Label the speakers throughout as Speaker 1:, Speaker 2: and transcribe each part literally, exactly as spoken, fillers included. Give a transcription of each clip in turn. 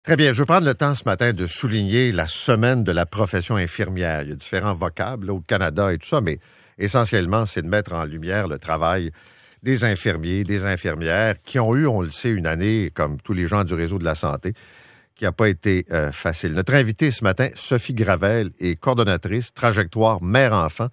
Speaker 1: Très bien. Je veux prendre le temps ce matin de souligner la semaine de la profession infirmière. Il y a différents vocables là, au Canada et tout ça, mais essentiellement, c'est de mettre en lumière le travail des infirmiers, des infirmières qui ont eu, on le sait, une année, comme tous les gens du réseau de la santé, qui n'a pas été euh, facile. Notre invitée ce matin, Sophie Gravel, est coordonnatrice trajectoire mère-enfant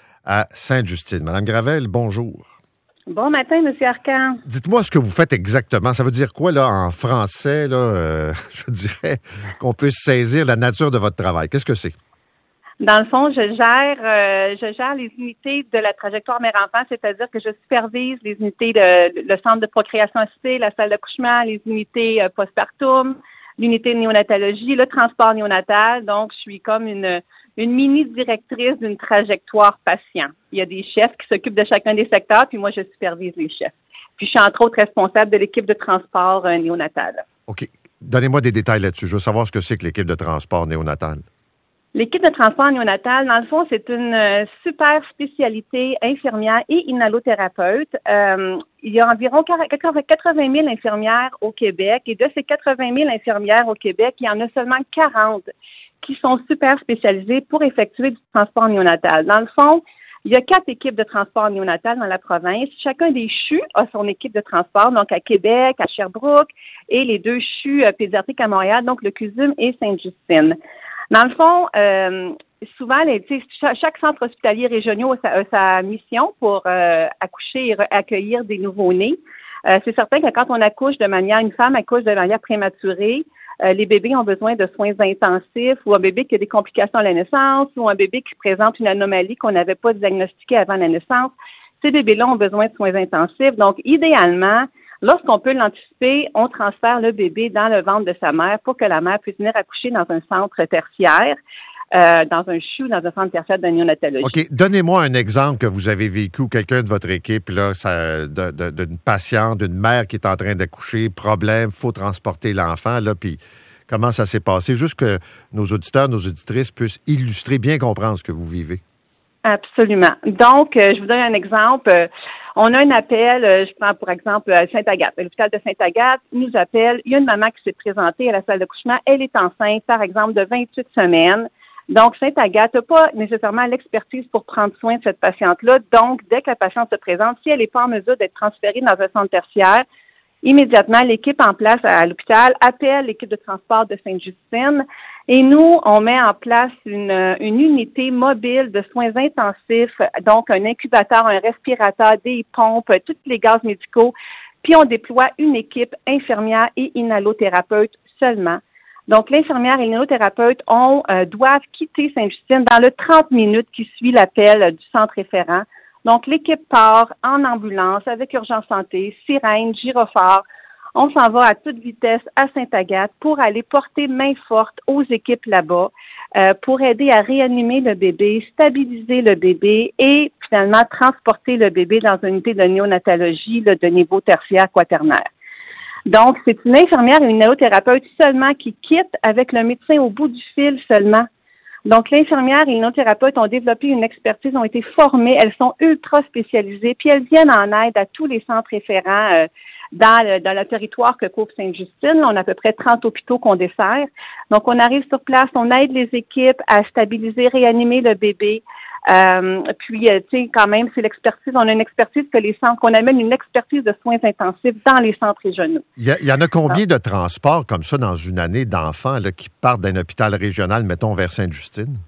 Speaker 1: à Sainte-Justine. Madame Gravel, bonjour.
Speaker 2: Bon matin, M. Arcan.
Speaker 1: Dites-moi ce que vous faites exactement. Ça veut dire quoi, là, en français, là, euh, je dirais, qu'on puisse saisir la nature de votre travail? Qu'est-ce que c'est?
Speaker 2: Dans le fond, je gère euh, je gère les unités de la trajectoire mère-enfant, c'est-à-dire que je supervise les unités, de, le centre de procréation assistée, la salle d'accouchement, les unités euh, postpartum, l'unité de néonatologie, le transport néonatal. Donc, je suis comme une une mini-directrice d'une trajectoire patient. Il y a des chefs qui s'occupent de chacun des secteurs, puis moi, je supervise les chefs. Puis, je suis entre autres responsable de l'équipe de transport euh, néonatal.
Speaker 1: OK. Donnez-moi des détails là-dessus. Je veux savoir ce que c'est que l'équipe de transport néonatal.
Speaker 2: L'équipe de transport néonatal, dans le fond, c'est une euh, super spécialité infirmière et inhalothérapeute. Euh, il y a environ quatre-vingt mille infirmières au Québec, et de ces quatre-vingt mille infirmières au Québec, il y en a seulement quarante qui sont super spécialisées pour effectuer du transport néonatal. Dans le fond, il y a quatre équipes de transport néonatal dans la province. Chacun des C H U a son équipe de transport, donc à Québec, à Sherbrooke, et les deux C H U euh, pédiatriques à Montréal, donc le C U S U M et Sainte-Justine. Dans le fond, euh, souvent, les, chaque, chaque centre hospitalier régional a sa, a sa mission pour euh, accoucher et accueillir des nouveau-nés. Euh, c'est certain que quand on accouche de manière, une femme accouche de manière prématurée, Euh, les bébés ont besoin de soins intensifs, ou un bébé qui a des complications à la naissance, ou un bébé qui présente une anomalie qu'on n'avait pas diagnostiquée avant la naissance. Ces bébés-là ont besoin de soins intensifs. Donc, idéalement, lorsqu'on peut l'anticiper, on transfère le bébé dans le ventre de sa mère pour que la mère puisse venir accoucher dans un centre tertiaire, euh, dans un C H U, dans un centre tertiaire de néonatologie.
Speaker 1: OK. Donnez-moi un exemple que vous avez vécu ou quelqu'un de votre équipe, là, ça, de, de, d'une patiente, d'une mère qui est en train d'accoucher, problème, faut transporter l'enfant, là, puis comment ça s'est passé? Juste que nos auditeurs, nos auditrices puissent illustrer, bien comprendre ce que vous vivez.
Speaker 2: Absolument. Donc, euh, je vous donne un exemple. Euh, on a un appel, euh, je prends pour exemple euh, Sainte-Agathe. L'hôpital de Sainte-Agathe nous appelle. Il y a une maman qui s'est présentée à la salle d'accouchement. Elle est enceinte, par exemple, de vingt-huit semaines. Donc, Sainte-Agathe n'a pas nécessairement l'expertise pour prendre soin de cette patiente-là. Donc, dès que la patiente se présente, si elle n'est pas en mesure d'être transférée dans un centre tertiaire, immédiatement, l'équipe en place à l'hôpital appelle l'équipe de transport de Sainte-Justine et nous, on met en place une, une unité mobile de soins intensifs, donc un incubateur, un respirateur, des pompes, tous les gaz médicaux, puis on déploie une équipe infirmière et inhalothérapeute seulement. Donc, l'infirmière et l'inhalothérapeute ont, euh, doivent quitter Sainte-Justine dans le trente minutes qui suit l'appel euh, du centre référent. Donc, l'équipe part en ambulance avec Urgence Santé, sirène, gyrophare. On s'en va à toute vitesse à Sainte-Agathe pour aller porter main forte aux équipes là-bas, euh, pour aider à réanimer le bébé, stabiliser le bébé et finalement transporter le bébé dans une unité de néonatologie là, de niveau tertiaire quaternaire. Donc, c'est une infirmière et une néonatothérapeute seulement qui quittent avec le médecin au bout du fil seulement. Donc, l'infirmière et les néonatothérapeutes ont développé une expertise, ont été formées, elles sont ultra spécialisées, puis elles viennent en aide à tous les centres référents euh, dans, le, dans le territoire que couvre Sainte-Justine. On a à peu près trente hôpitaux qu'on dessert. Donc, on arrive sur place, on aide les équipes à stabiliser, réanimer le bébé. Euh, puis, euh, tu sais, quand même, c'est l'expertise. On a une expertise que les centres, qu'on amène une expertise de soins intensifs dans les centres régionaux.
Speaker 1: Il y, a, il y en a combien ah. de transports comme ça dans une année d'enfants là, qui partent d'un hôpital régional, mettons, vers Sainte-Justine?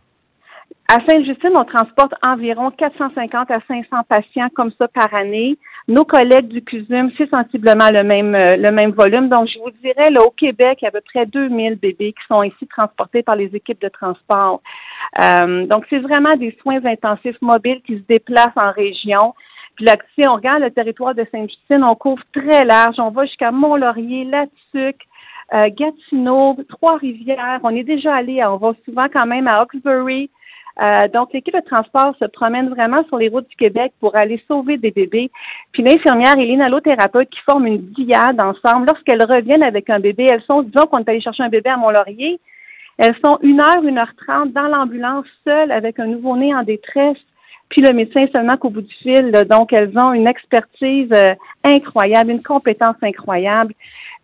Speaker 2: À Sainte-Justine, on transporte environ quatre cent cinquante à cinq cents patients comme ça par année. Nos collègues du C U S U M, c'est sensiblement le même euh, le même volume. Donc, je vous dirais, là, au Québec, il y a à peu près deux mille bébés qui sont ici transportés par les équipes de transport. Euh, donc, c'est vraiment des soins intensifs mobiles qui se déplacent en région. Puis là, si on regarde le territoire de Sainte-Justine, on couvre très large. On va jusqu'à Mont-Laurier, Latuc, euh, Gatineau, Trois-Rivières. On est déjà allé, on va souvent quand même à Hawkesbury. Euh, donc, l'équipe de transport se promène vraiment sur les routes du Québec pour aller sauver des bébés. Puis l'infirmière et l'inhalothérapeute qui forment une dyade ensemble, lorsqu'elles reviennent avec un bébé, elles sont, disons qu'on est allé chercher un bébé à Mont-Laurier, elles sont une heure, une heure trente dans l'ambulance seules avec un nouveau-né en détresse, puis le médecin seulement qu'au bout du fil. Là. Donc, elles ont une expertise euh, incroyable, une compétence incroyable.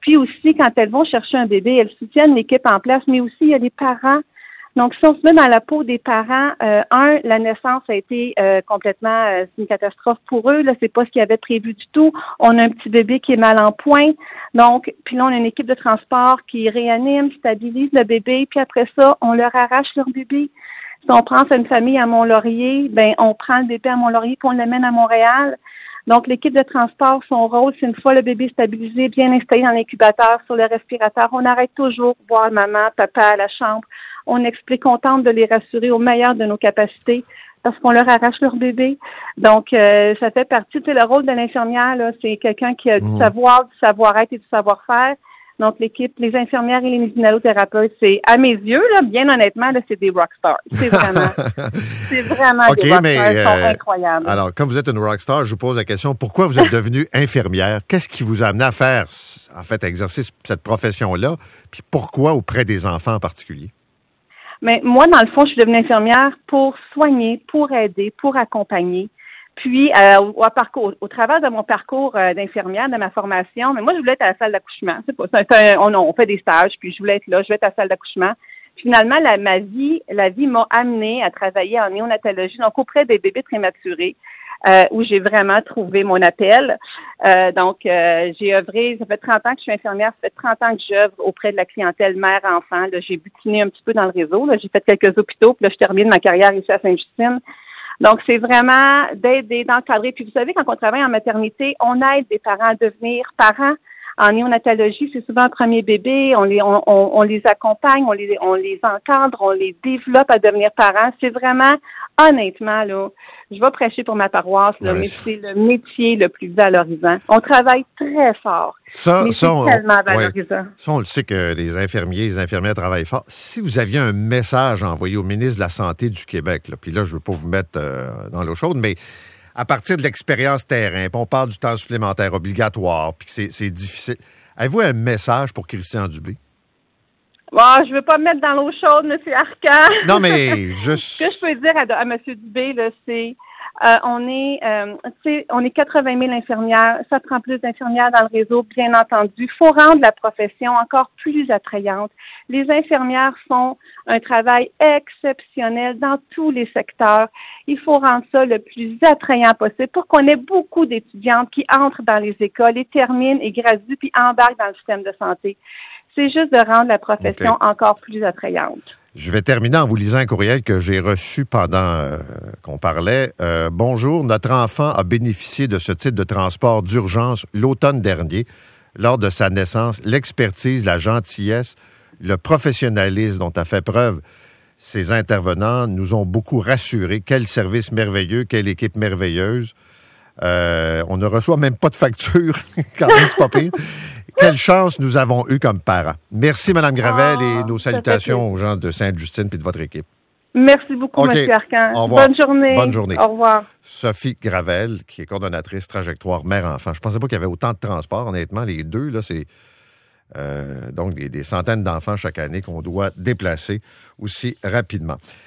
Speaker 2: Puis aussi, quand elles vont chercher un bébé, elles soutiennent l'équipe en place, mais aussi il y a les parents. Donc, si on se met dans la peau des parents, euh, un, la naissance a été euh, complètement euh, une catastrophe pour eux. Là, c'est pas ce qu'ils avaient prévu du tout. On a un petit bébé qui est mal en point. Donc, puis là, on a une équipe de transport qui réanime, stabilise le bébé, puis après ça, on leur arrache leur bébé. Si on prend une famille à Mont-Laurier, ben on prend le bébé à Mont-Laurier puis on l'amène à Montréal. Donc, l'équipe de transport, son rôle, c'est une fois le bébé stabilisé, bien installé dans l'incubateur, sur le respirateur, on arrête toujours de voir maman, papa à la chambre. On explique, on tente de les rassurer au meilleur de nos capacités parce qu'on leur arrache leur bébé. Donc, euh, ça fait partie, tu sais, le rôle de l'infirmière, là, c'est quelqu'un qui a du savoir, du savoir-être et du savoir-faire. Donc, l'équipe, les infirmières et les médicinalothérapeutes, c'est, à mes yeux, là, bien honnêtement, là, c'est des rockstars. C'est vraiment, c'est vraiment
Speaker 1: okay,
Speaker 2: des rockstars.
Speaker 1: Mais,
Speaker 2: Ils sont
Speaker 1: euh,
Speaker 2: incroyables.
Speaker 1: Alors, comme vous êtes une rockstar, je vous pose la question, pourquoi vous êtes devenue infirmière? Qu'est-ce qui vous a amené à faire, en fait, à exercer cette profession-là? Puis pourquoi auprès des enfants en particulier?
Speaker 2: Mais moi, dans le fond, je suis devenue infirmière pour soigner, pour aider, pour accompagner. Puis, euh, au, au, parcours, au travers de mon parcours euh, d'infirmière, de ma formation, mais moi, je voulais être à la salle d'accouchement. C'est pas, c'est un, on, on fait des stages, puis je voulais être là, je voulais être à la salle d'accouchement. Finalement, la, ma vie, la vie m'a amenée à travailler en néonatologie, donc auprès des bébés prématurés, euh, où j'ai vraiment trouvé mon appel. Euh, donc, euh, j'ai œuvré, ça fait trente ans que je suis infirmière, ça fait trente ans que j'œuvre auprès de la clientèle mère-enfant. Là, j'ai butiné un petit peu dans le réseau. Là, j'ai fait quelques hôpitaux, puis là, je termine ma carrière ici à Sainte-Justine. Donc, c'est vraiment d'aider, d'encadrer. Puis, vous savez, quand on travaille en maternité, on aide des parents à devenir parents. En néonatologie, c'est souvent un premier bébé. On les, on, on, on les accompagne, on les, on les encadre, on les développe à devenir parents. C'est vraiment, honnêtement, là, je vais prêcher pour ma paroisse, là, ouais. Mais c'est le métier le plus valorisant. On travaille très fort.
Speaker 1: Ça,
Speaker 2: mais
Speaker 1: ça,
Speaker 2: c'est
Speaker 1: on,
Speaker 2: tellement valorisant.
Speaker 1: Ouais. Ça, on le sait que les infirmiers, les infirmières travaillent fort. Si vous aviez un message à envoyer au ministre de la Santé du Québec, là, puis là, je ne veux pas vous mettre euh, dans l'eau chaude, mais à partir de l'expérience terrain, puis on parle du temps supplémentaire obligatoire, puis que c'est, c'est difficile. Avez-vous un message pour Christian Dubé?
Speaker 2: Bon, je ne veux pas me mettre dans l'eau chaude, M. Arcan.
Speaker 1: Non, mais juste...
Speaker 2: Ce que je peux dire à, à M. Dubé, là, c'est euh, on est euh, tu sais, on est quatre-vingt mille infirmières, ça prend plus d'infirmières dans le réseau, bien entendu. Il faut rendre la profession encore plus attrayante. Les infirmières font un travail exceptionnel dans tous les secteurs. Il faut rendre ça le plus attrayant possible pour qu'on ait beaucoup d'étudiantes qui entrent dans les écoles et terminent et graduent puis embarquent dans le système de santé. C'est juste de rendre la profession okay. encore plus attrayante.
Speaker 1: Je vais terminer en vous lisant un courriel que j'ai reçu pendant euh, qu'on parlait. Euh, Bonjour, notre enfant a bénéficié de ce type de transport d'urgence l'automne dernier lors de sa naissance. L'expertise, la gentillesse, le professionnalisme dont a fait preuve ces intervenants nous ont beaucoup rassurés. Quel service merveilleux, quelle équipe merveilleuse. Euh, on ne reçoit même pas de facture, quand même, c'est pas pire. Quelle chance nous avons eue comme parents. Merci, Mme Gravel, oh, et nos salutations aux gens de Sainte-Justine et de votre équipe.
Speaker 2: Merci beaucoup, okay. M. Arcan.
Speaker 1: Au revoir.
Speaker 2: Bonne journée.
Speaker 1: Bonne journée.
Speaker 2: Au revoir.
Speaker 1: Sophie Gravel, qui est coordonnatrice trajectoire mère-enfant. Je pensais pas qu'il y avait autant de transports, honnêtement. Les deux, là, c'est euh, donc des, des centaines d'enfants chaque année qu'on doit déplacer aussi rapidement.